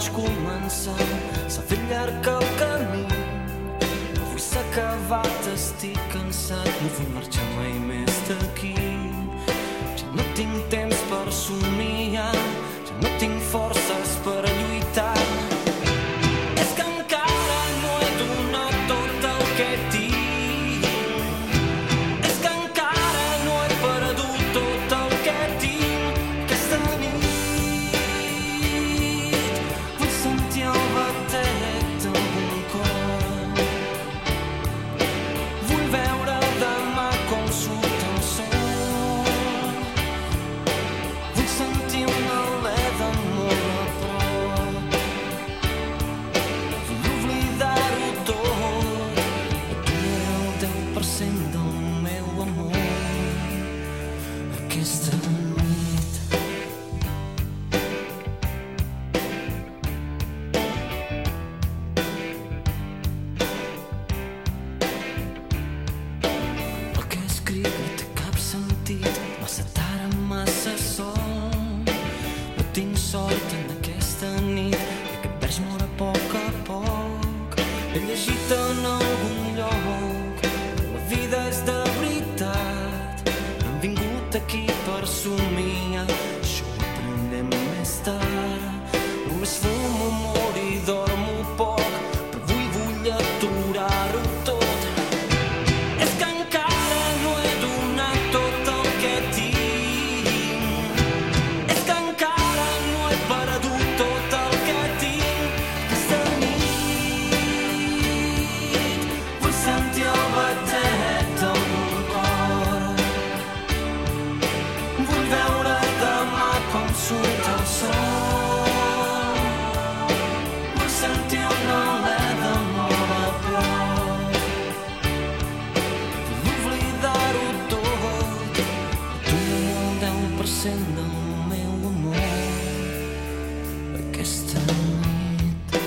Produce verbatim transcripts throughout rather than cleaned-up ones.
vaig començar, s'ha fet llarg el camí. Avui s'ha acabat, estic cansat, no vull marxar mai més d'aquí. Ja no tinc temps per somiar, ja no tinc forces per lluitar. És que encara no he donat tot el que tinc. És que encara no he perdut tot el que tinc. Aquesta nit vull sentir el batec d'algun cor. Vull veure demà com surt el sol. Vull sentir un alè d'amor a prop. Vull oblidar-ho tot. Et donaré el deu per cent del meu amor aquesta nit. El que escric no té cap sentit, massa tard, massa sol. No tinc sort en aquesta nit, i aquest vers mor a poc a poc. He llegit en algun lloc que la vida és de veritat. No hem vingut aquí per somiar, això ho aprendrem més tard. Només fumo, mor i dormo poc, però avui vull aturar-ho tot. És que encara no he donat tot el que tinc. És que encara no he perdut tot el que tinc. Aquesta nit vull sentir el batec d'algun cor. Vull veure demà com surt el sol. Vull sentir un alè d'amor a prop. Vull oblidar-ho tot. Et donaré el deu per cent del meu amor aquesta nit.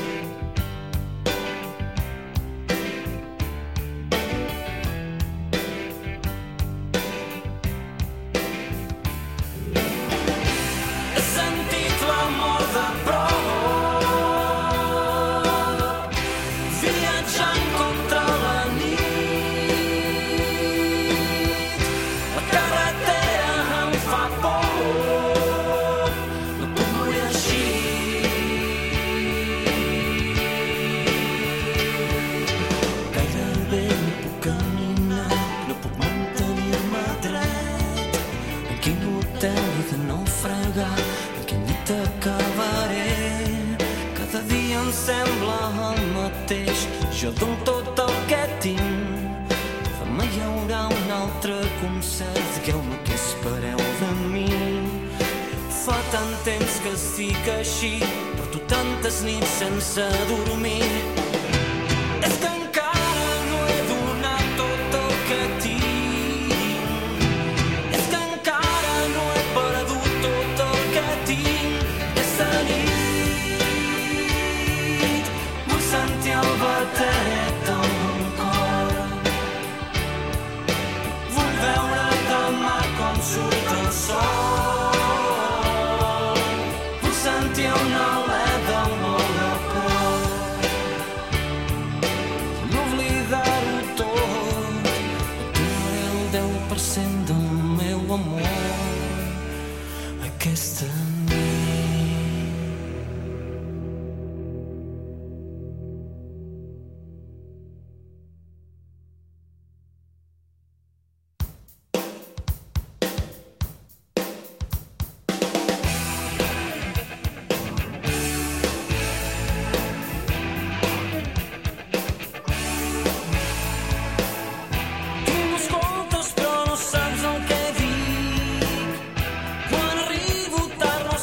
He sentit l'amor de prop, viatjant contra la nit. La carretera em fa por, no puc morir així. Gairebé no puc caminar, no puc mantenir-me dret. En quin hotel he de naufragar, en quin llit acabaré. Cada dia em sembla el mateix, jo dono tot el que tinc. Demà hi haurà un altre concert, digueu-me què espereu de mi. Fa tant temps que estic així, porto tantes nits sense dormir. És que encara no he donat tot el que tinc. És que encara no he perdut tot el que tinc. Aquesta nit vull sentir el batec d'algun cor. Vull veure demà com surt el sol. Vull sentir un alè d'amor a prop. Vull oblidar-ho tot. Et donaré el deu per cent del meu amor aquesta nit. Tu m'escoltes però no saps el que dic. Quan arribo tard no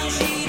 nostalgia.